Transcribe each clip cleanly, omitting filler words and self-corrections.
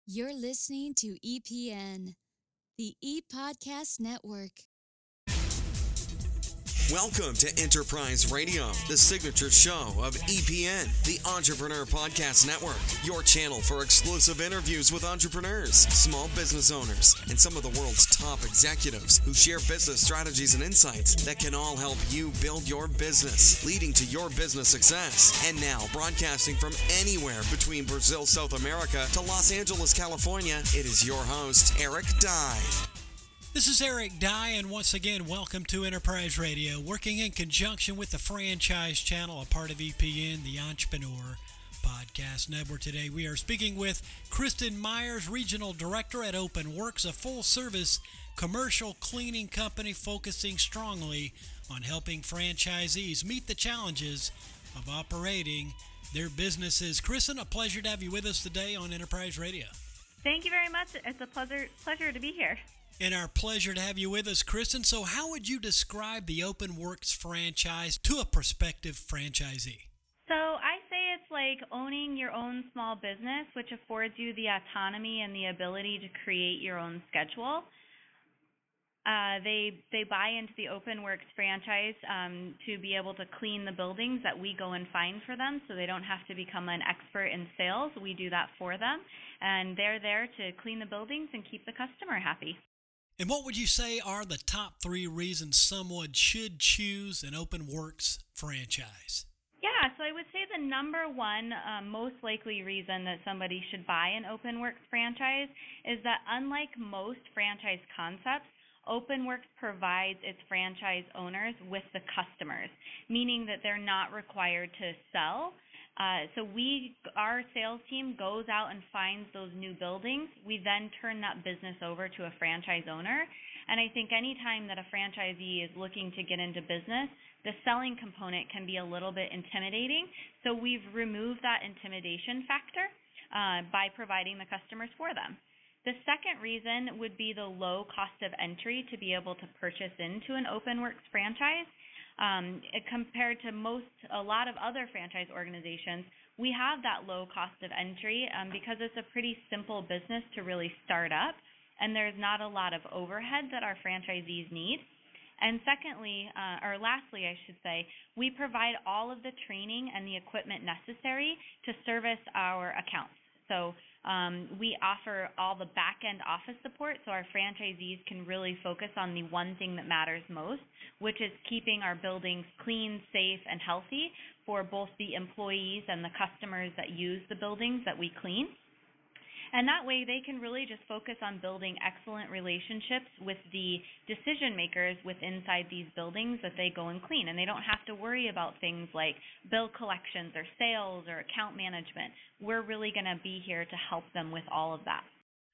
You're listening to EPN, the ePodcast Network. Welcome to Enterprise Radio, the signature show of EPN, the Entrepreneur Podcast Network, your channel for exclusive interviews with entrepreneurs, small business owners, and some of the world's top executives who share business strategies and insights that can all help you build your business, leading to your business success. And now, broadcasting from anywhere between Brazil, South America to Los Angeles, California, it is your host, Eric Dye. This is Eric Dye, and once again, welcome to Enterprise Radio, working in conjunction with the Franchise Channel, a part of EPN, the Entrepreneur Podcast Network. Today, we are speaking with Kristen Myers, Regional Director at OpenWorks, a full-service commercial cleaning company focusing strongly on helping franchisees meet the challenges of operating their businesses. Kristen, a pleasure to have you with us today on Enterprise Radio. Thank you very much. It's a pleasure to be here. And our pleasure to have you with us, Kristen. So how would you describe the OpenWorks franchise to a prospective franchisee? So I say it's like owning your own small business, which affords you the autonomy and the ability to create your own schedule. They buy into the OpenWorks franchise to be able to clean the buildings that we go and find for them, so they don't have to become an expert in sales. We do that for them, and they're there to clean the buildings and keep the customer happy. And what would you say are the top 3 reasons someone should choose an OpenWorks franchise? Yeah, so I would say the number one most likely reason that somebody should buy an OpenWorks franchise is that unlike most franchise concepts, OpenWorks provides its franchise owners with the customers, meaning that they're not required to sell. So our sales team goes out and finds those new buildings. We then turn that business over to a franchise owner. And I think anytime that a franchisee is looking to get into business, the selling component can be a little bit intimidating. So we've removed that intimidation factor by providing the customers for them. The second reason would be the low cost of entry to be able to purchase into an OpenWorks franchise. Compared to a lot of other franchise organizations, we have that low cost of entry because it's a pretty simple business to really start up, and there's not a lot of overhead that our franchisees need. And lastly, I should say, we provide all of the training and the equipment necessary to service our accounts. So we offer all the back-end office support so our franchisees can really focus on the one thing that matters most, which is keeping our buildings clean, safe, and healthy for both the employees and the customers that use the buildings that we clean. And that way they can really just focus on building excellent relationships with the decision makers inside these buildings that they go and clean. And they don't have to worry about things like bill collections or sales or account management. We're really going to be here to help them with all of that.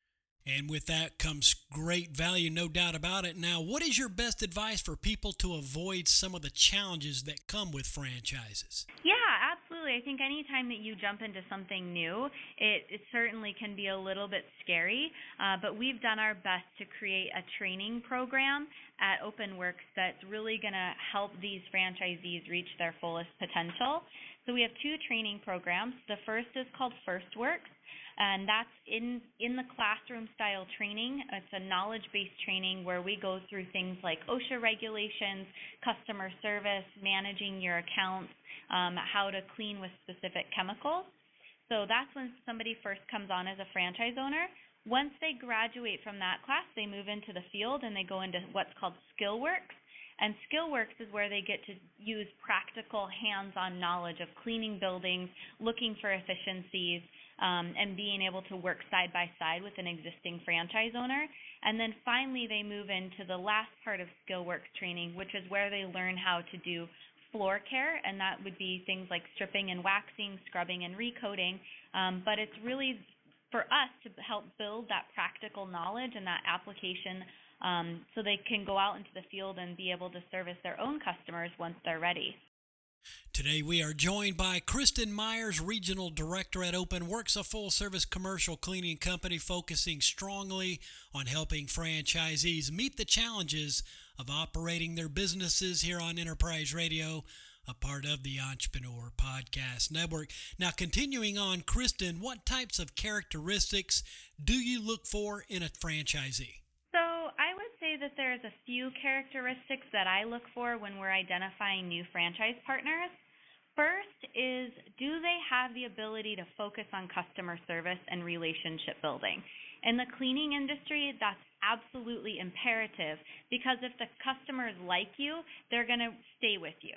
And with that comes great value, no doubt about it. Now, what is your best advice for people to avoid some of the challenges that come with franchises? Yeah, absolutely. I think anytime that you jump into something new, it certainly can be a little bit scary, but we've done our best to create a training program at OpenWorks that's really going to help these franchisees reach their fullest potential. So we have 2 training programs. The first is called FirstWorks, and that's in the classroom style training. It's a knowledge-based training where we go through things like OSHA regulations, customer service, managing your accounts, how to clean with specific chemicals. So that's when somebody first comes on as a franchise owner. Once they graduate from that class, they move into the field and they go into what's called SkillWorks. And SkillWorks is where they get to use practical hands-on knowledge of cleaning buildings, looking for efficiencies, and being able to work side by side with an existing franchise owner. And then finally they move into the last part of SkillWorks training, which is where they learn how to do floor care, and that would be things like stripping and waxing, scrubbing and recoating. But it's really for us to help build that practical knowledge and that application so they can go out into the field and be able to service their own customers once they're ready. Today we are joined by Kristen Myers, Regional Director at OpenWorks, a full-service commercial cleaning company focusing strongly on helping franchisees meet the challenges of operating their businesses here on Enterprise Radio. a part of the Entrepreneur Podcast Network. Now, continuing on, Kristen, what types of characteristics do you look for in a franchisee? So I would say that there's a few characteristics that I look for when we're identifying new franchise partners. First is, do they have the ability to focus on customer service and relationship building? In the cleaning industry, that's absolutely imperative, because if the customers like you, they're going to stay with you.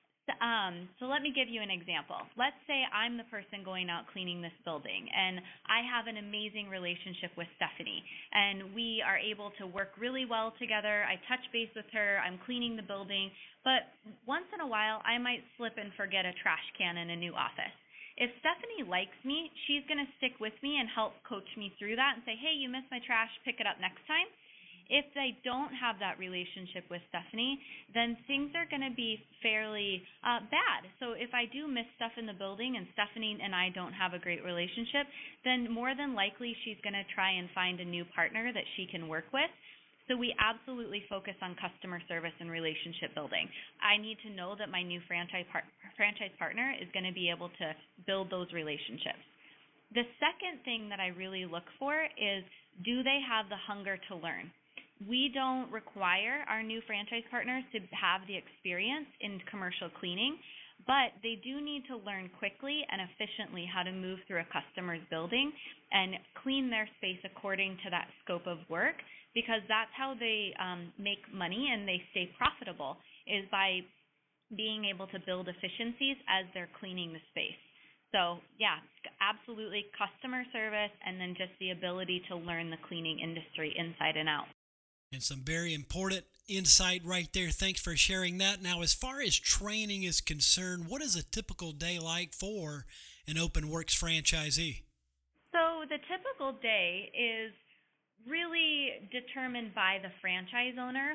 So let me give you an example. Let's say I'm the person going out cleaning this building, and I have an amazing relationship with Stephanie, and we are able to work really well together. I touch base with her. I'm cleaning the building, but once in a while, I might slip and forget a trash can in a new office. If Stephanie likes me, she's going to stick with me and help coach me through that and say, hey, you missed my trash, pick it up next time. If they don't have that relationship with Stephanie, then things are going to be fairly bad. So if I do miss stuff in the building and Stephanie and I don't have a great relationship, then more than likely she's going to try and find a new partner that she can work with. So we absolutely focus on customer service and relationship building. I need to know that my new franchise partner is going to be able to build those relationships. The second thing that I really look for is, do they have the hunger to learn? We don't require our new franchise partners to have the experience in commercial cleaning, but they do need to learn quickly and efficiently how to move through a customer's building and clean their space according to that scope of work, because that's how they make money and they stay profitable, is by being able to build efficiencies as they're cleaning the space. So, yeah, absolutely customer service, and then just the ability to learn the cleaning industry inside and out. And some very important insight right there. Thanks for sharing that. Now, as far as training is concerned, what is a typical day like for an OpenWorks franchisee? So the typical day is really determined by the franchise owner.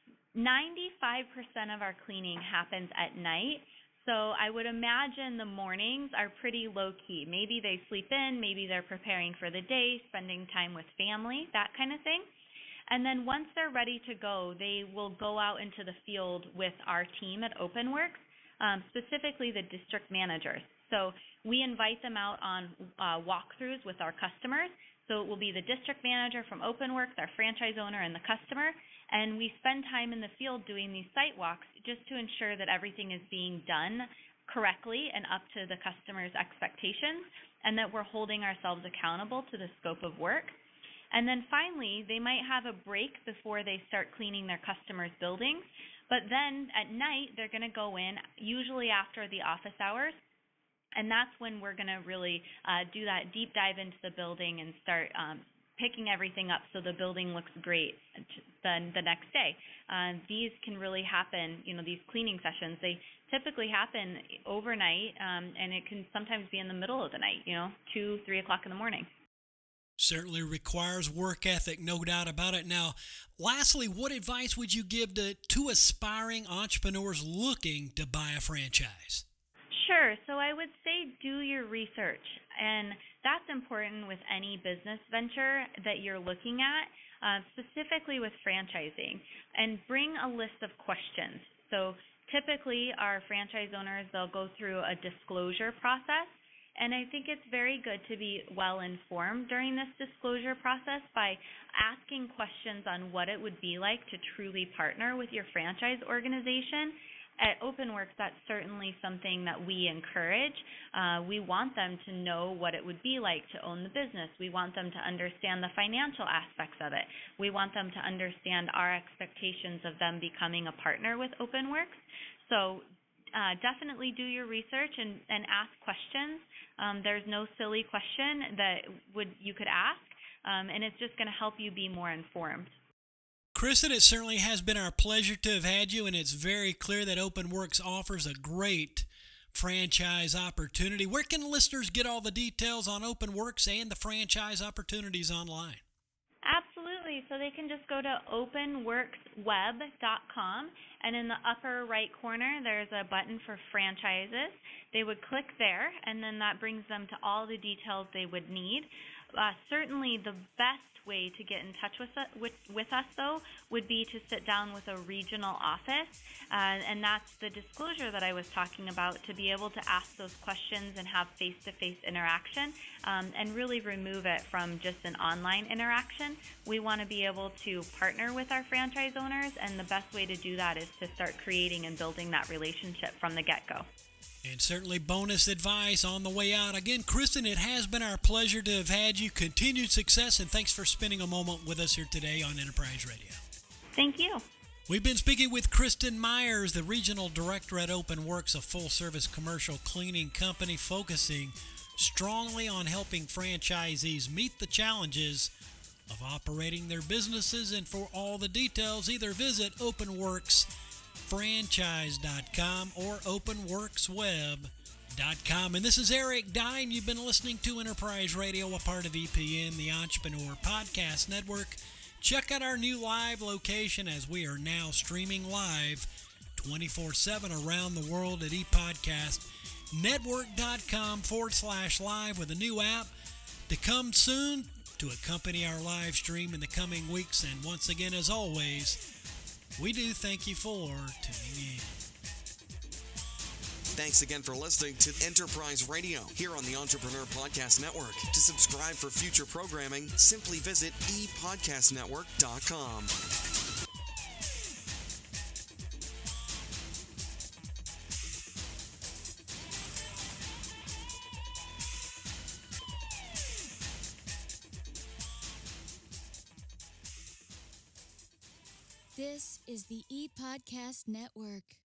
95% of our cleaning happens at night. So I would imagine the mornings are pretty low-key. Maybe they sleep in, maybe they're preparing for the day, spending time with family, that kind of thing. And then once they're ready to go, they will go out into the field with our team at OpenWorks, specifically the district managers. So we invite them out on walkthroughs with our customers. So it will be the district manager from OpenWorks, our franchise owner, and the customer. And we spend time in the field doing these site walks just to ensure that everything is being done correctly and up to the customer's expectations, and that we're holding ourselves accountable to the scope of work. And then finally, they might have a break before they start cleaning their customers' buildings. But then at night, they're going to go in, usually after the office hours. And that's when we're going to really do that deep dive into the building and start picking everything up so the building looks great the next day. These can really happen, these cleaning sessions, they typically happen overnight, and it can sometimes be in the middle of the night, 2, 3 o'clock in the morning. Certainly requires work ethic, no doubt about it. Now, lastly, what advice would you give to two aspiring entrepreneurs looking to buy a franchise? Sure. So I would say do your research, and that's important with any business venture that you're looking at, specifically with franchising, and bring a list of questions. So typically our franchise owners, they'll go through a disclosure process. And I think it's very good to be well informed during this disclosure process by asking questions on what it would be like to truly partner with your franchise organization. At OpenWorks, that's certainly something that we encourage. We want them to know what it would be like to own the business. We want them to understand the financial aspects of it. We want them to understand our expectations of them becoming a partner with OpenWorks. So definitely do your research and ask questions. There's no silly question that you could ask, and it's just going to help you be more informed. Kristen, it certainly has been our pleasure to have had you, and it's very clear that OpenWorks offers a great franchise opportunity. Where can listeners get all the details on OpenWorks and the franchise opportunities online? Absolutely. So they can just go to openworksweb.com, and in the upper right corner, there's a button for franchises. They would click there, and then that brings them to all the details they would need. Certainly the best way to get in touch with us, though, would be to sit down with a regional office, and that's the disclosure that I was talking about, to be able to ask those questions and have face-to-face interaction, and really remove it from just an online interaction. We want to be able to partner with our franchise owners, and the best way to do that is to start creating and building that relationship from the get-go. And certainly bonus advice on the way out. Again, Kristen, it has been our pleasure to have had you. Continued success, and thanks for spending a moment with us here today on Enterprise Radio. Thank you. We've been speaking with Kristen Myers, the Regional Director at Open Works, a full-service commercial cleaning company focusing strongly on helping franchisees meet the challenges of operating their businesses. And for all the details, either visit openworksfranchise.com or openworksweb.com. And this is Eric Dye, and you've been listening to Enterprise Radio, a part of EPN, the Entrepreneur Podcast Network. Check out our new live location, as we are now streaming live 24/7 around the world at epodcastnetwork.com/live, with a new app to come soon to accompany our live stream in the coming weeks. And once again, as always, we do thank you for tuning in. Thanks again for listening to Enterprise Radio here on the Entrepreneur Podcast Network. To subscribe for future programming, simply visit epodcastnetwork.com. This is the ePodcast Network.